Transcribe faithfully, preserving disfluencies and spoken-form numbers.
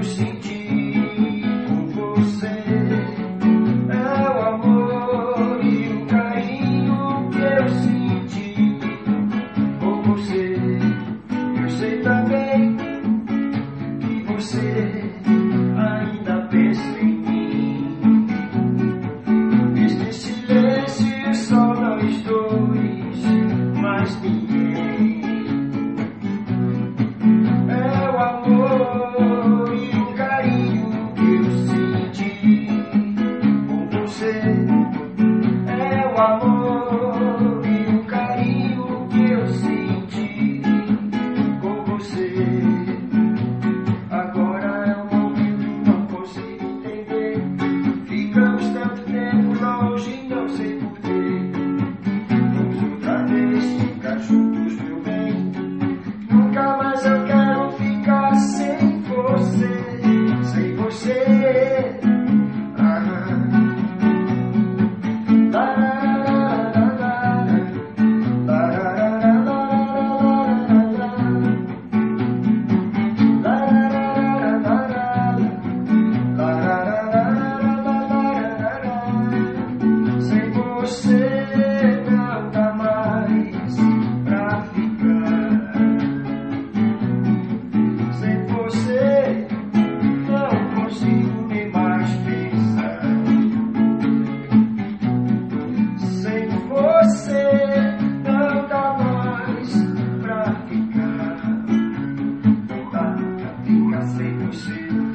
senti por você. É o amor e o carinho que eu senti por você. Eu sei também que você ainda pensa em mim. Neste silêncio só nós dois, mais ninguém. É o amor e o carinho que eu senti por você. É o amor e o carinho que eu senti por você. Agora é um momento, não consigo entender. Ficamos tanto tempo longe, não sei porquê. Vamos outra vez ficar juntos, meu bem. Nunca mais eu quero ficar sem você, sem você. Ah. Sem você não dá mais pra ficar. Sem você não consigo nem mais pensar. Sem você não dá mais pra ficar. Não dá pra ficar sem você.